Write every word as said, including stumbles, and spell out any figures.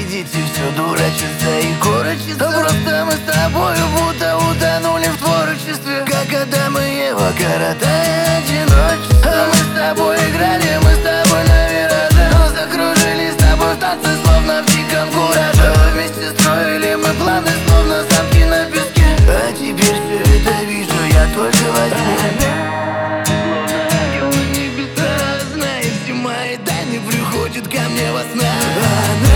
видите все дурачество и корочество. Просто мы с тобою будто утонули в творчестве, как Адам и Ева, коротая одиночество. А мы с тобой играли, мы с тобой на вираже, но закружились с тобой в танце, словно в диком кураже. Вместе строили мы планы, словно замки на песке, а теперь все это вижу я только во сне. Мои тайны приходят ко мне во снах.